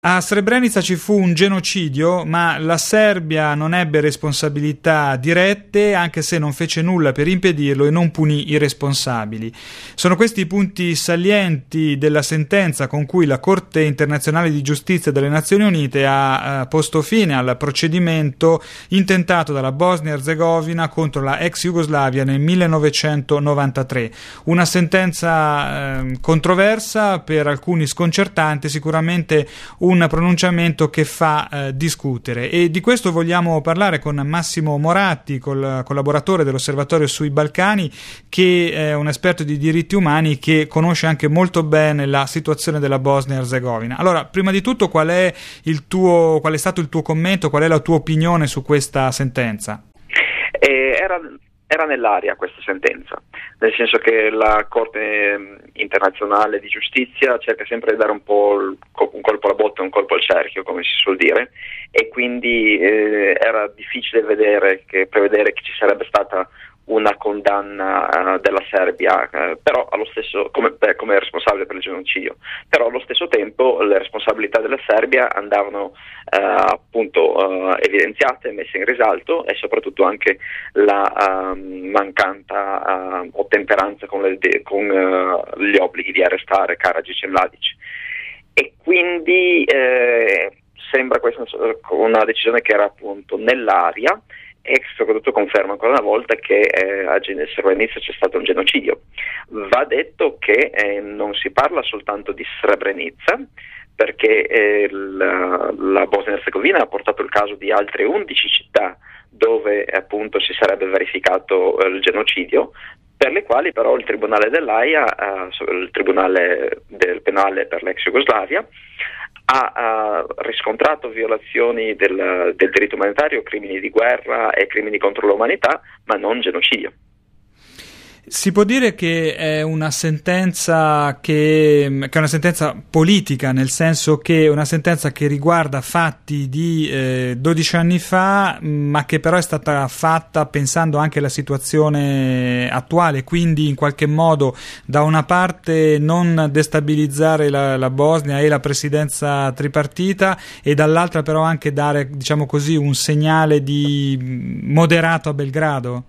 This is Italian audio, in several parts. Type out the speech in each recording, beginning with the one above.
A Srebrenica ci fu un genocidio, ma la Serbia non ebbe responsabilità dirette, anche se non fece nulla per impedirlo e non punì i responsabili. Sono questi i punti salienti della sentenza con cui la Corte internazionale di giustizia delle Nazioni Unite ha posto fine al procedimento intentato dalla Bosnia-Erzegovina contro la ex Jugoslavia nel 1993. Una sentenza controversa, per alcuni sconcertante, sicuramente un pronunciamento che fa discutere, e di questo vogliamo parlare con Massimo Moratti, collaboratore dell'Osservatorio sui Balcani, che è un esperto di diritti umani che conosce anche molto bene la situazione della Bosnia-Erzegovina. Allora, prima di tutto, qual è stato il tuo commento, qual è la tua opinione su questa sentenza? Era nell'aria questa sentenza, nel senso che la Corte internazionale di giustizia cerca sempre di dare un po' un colpo alla botte, un colpo al cerchio, come si suol dire, e quindi era difficile prevedere che ci sarebbe stata una condanna della Serbia, però allo stesso come responsabile per il genocidio. Però allo stesso tempo le responsabilità della Serbia andavano evidenziate, messe in risalto, e soprattutto anche la mancata ottemperanza con gli obblighi di arrestare Karadzic e Mladic. E quindi sembra questa una decisione che era appunto nell'aria, e soprattutto conferma ancora una volta che a Srebrenica c'è stato un genocidio. Va detto che non si parla soltanto di Srebrenica, perché la Bosnia-Herzegovina ha portato il caso di altre 11 città dove appunto si sarebbe verificato il genocidio, per le quali però il Tribunale dell'Aia, il Tribunale del Penale per l'ex Jugoslavia, ha riscontrato violazioni del diritto umanitario, crimini di guerra e crimini contro l'umanità, ma non genocidio. Si può dire che è una sentenza che è una sentenza politica, nel senso che è una sentenza che riguarda fatti di 12 anni fa, ma che però è stata fatta pensando anche alla situazione attuale, quindi in qualche modo da una parte non destabilizzare la Bosnia e la presidenza tripartita, e dall'altra però anche dare, diciamo così, un segnale di moderato a Belgrado.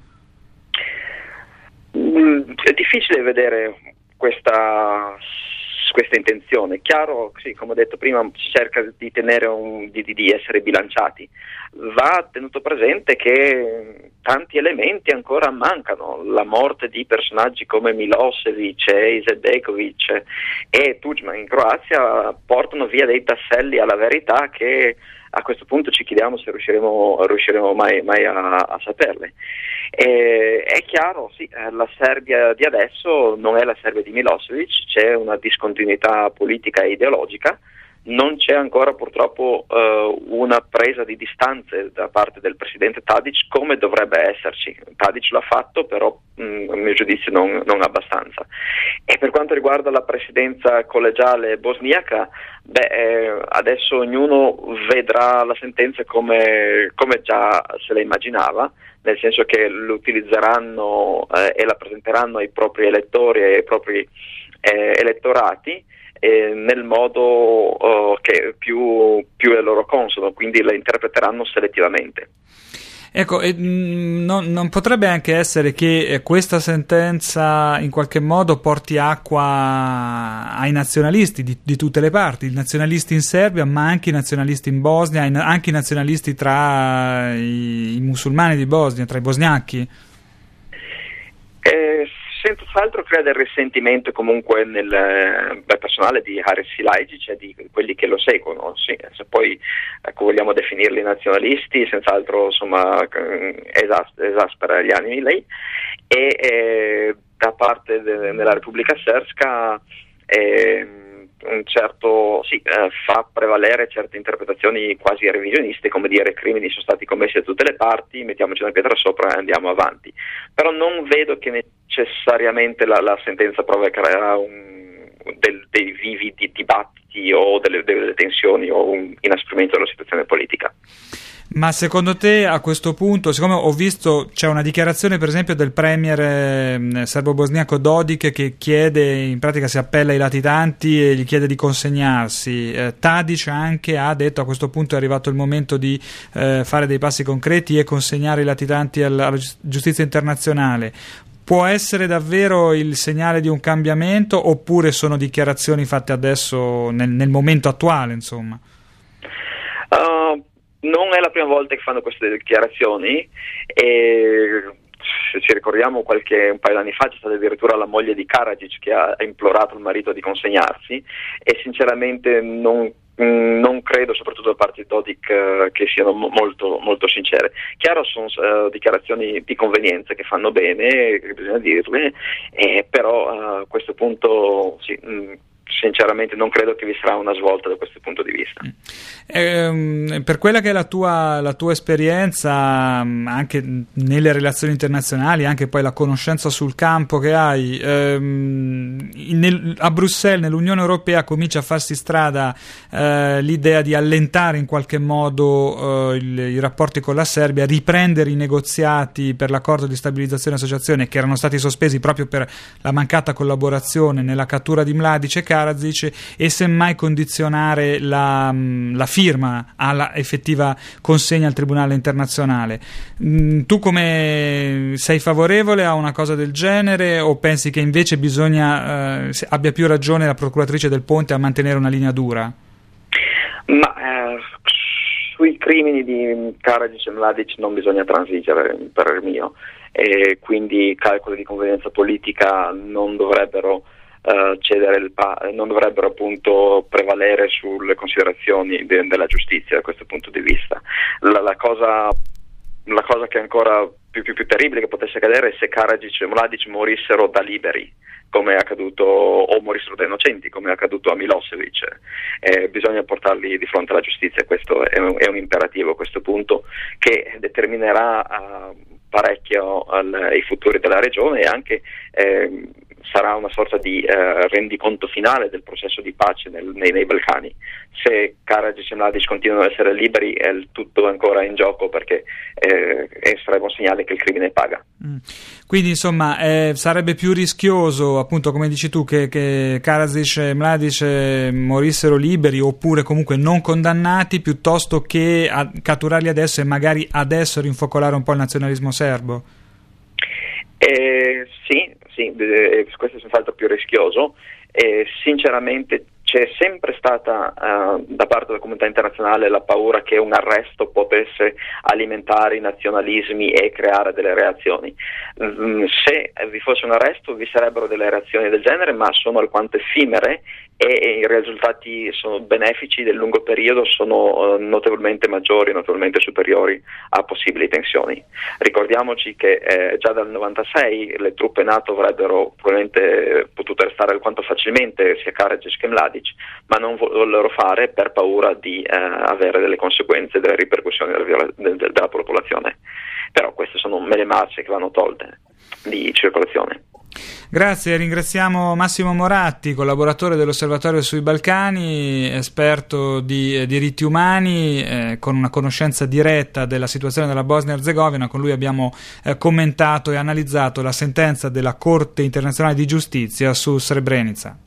È difficile vedere questa intenzione. Chiaro, sì, come ho detto prima, si cerca di tenere di essere bilanciati. Va tenuto presente che tanti elementi ancora mancano. La morte di personaggi come Milosevic, Izetbegovic e Tudjman in Croazia portano via dei tasselli alla verità che a questo punto ci chiediamo se riusciremo mai a saperle. È chiaro, sì, la Serbia di adesso non è la Serbia di Milosevic, c'è una discontinuità politica e ideologica, non c'è ancora purtroppo una presa di distanze da parte del presidente Tadic come dovrebbe esserci. Tadic l'ha fatto, però a mio giudizio non abbastanza. E per quanto riguarda la presidenza collegiale bosniaca, adesso ognuno vedrà la sentenza come già se la immaginava, nel senso che l'utilizzeranno e la presenteranno ai propri elettori e ai propri elettorati nel modo che più è loro consono, quindi la interpreteranno selettivamente. Ecco, non potrebbe anche essere che questa sentenza in qualche modo porti acqua ai nazionalisti di tutte le parti, i nazionalisti in Serbia, ma anche i nazionalisti in Bosnia, anche i nazionalisti tra i musulmani di Bosnia, tra i bosniachi? Senz'altro crea del risentimento comunque nel personale di Haris Silajdžić e di quelli che lo seguono. Sì, se poi vogliamo definirli nazionalisti, senz'altro insomma esaspera gli animi lei, e da parte della Repubblica Srpska fa prevalere certe interpretazioni quasi revisioniste, come dire crimini sono stati commessi da tutte le parti, mettiamoci una pietra sopra e andiamo avanti. Però non vedo che necessariamente la sentenza provocherà dei vivi dibattiti o delle tensioni o un inasprimento della situazione politica. Ma secondo te a questo punto, siccome ho visto c'è una dichiarazione per esempio del premier serbo-bosniaco Dodik che chiede, in pratica si appella ai latitanti e gli chiede di consegnarsi, Tadic anche ha detto a questo punto è arrivato il momento di fare dei passi concreti e consegnare i latitanti alla giustizia internazionale. Può essere davvero il segnale di un cambiamento oppure sono dichiarazioni fatte adesso nel momento attuale, insomma? Non è la prima volta che fanno queste dichiarazioni e se ci ricordiamo un paio d'anni fa c'è stata addirittura la moglie di Karadzic che ha implorato al marito di consegnarsi e sinceramente non credo, soprattutto da parte di Dodik, che siano molto, molto sincere. Chiaro, sono dichiarazioni di convenienza che fanno bene, che bisogna dirle, però a questo punto sì, sinceramente non credo che vi sarà una svolta da questo punto di vista. Per quella che è la tua esperienza anche nelle relazioni internazionali, anche poi la conoscenza sul campo che hai, a Bruxelles, nell'Unione Europea comincia a farsi strada l'idea di allentare in qualche modo i rapporti con la Serbia, riprendere i negoziati per l'accordo di stabilizzazione e associazione che erano stati sospesi proprio per la mancata collaborazione nella cattura di Mladic e Karadzic e semmai condizionare la firma alla effettiva consegna al Tribunale internazionale. Tu come sei favorevole a una cosa del genere o pensi che invece abbia più ragione la procuratrice del Ponte a mantenere una linea dura? Ma sui crimini di Karadzic e Mladic non bisogna transigere, per il mio, e quindi calcoli di convenienza politica non dovrebbero non dovrebbero appunto prevalere sulle considerazioni della giustizia da questo punto di vista. La cosa che è ancora più terribile che potesse accadere è se Karadzic e Mladic morissero da liberi, come è accaduto, o morissero da innocenti, come è accaduto a Milosevic. Bisogna portarli di fronte alla giustizia, questo è un imperativo a questo punto, che determinerà parecchio i futuri della regione e anche sarà una sorta di rendiconto finale del processo di pace nei Balcani. Se Karadzic e Mladic continuano ad essere liberi è il tutto ancora in gioco perché sarebbe un segnale che il crimine paga. Quindi insomma sarebbe più rischioso, appunto come dici tu, che Karadzic e Mladic morissero liberi oppure comunque non condannati piuttosto che catturarli adesso e magari adesso rinfocolare un po' il nazionalismo serbo? Sì, questo è senz'altro più rischioso. Sinceramente c'è sempre stata da parte della comunità internazionale la paura che un arresto potesse alimentare i nazionalismi e creare delle reazioni. Se vi fosse un arresto vi sarebbero delle reazioni del genere, ma sono alquanto effimere e i risultati sono benefici del lungo periodo, sono notevolmente maggiori, notevolmente superiori a possibili tensioni. Ricordiamoci che già dal 96 le truppe NATO avrebbero probabilmente potuto arrestare alquanto facilmente sia Karadzic che Mladic, ma non vollero fare per paura di avere delle conseguenze, delle ripercussioni della popolazione. Però queste sono mele marce che vanno tolte di circolazione. Grazie, ringraziamo Massimo Moratti, collaboratore dell'Osservatorio sui Balcani, esperto di diritti umani, con una conoscenza diretta della situazione della Bosnia-Erzegovina. Con lui abbiamo commentato e analizzato la sentenza della Corte internazionale di giustizia su Srebrenica.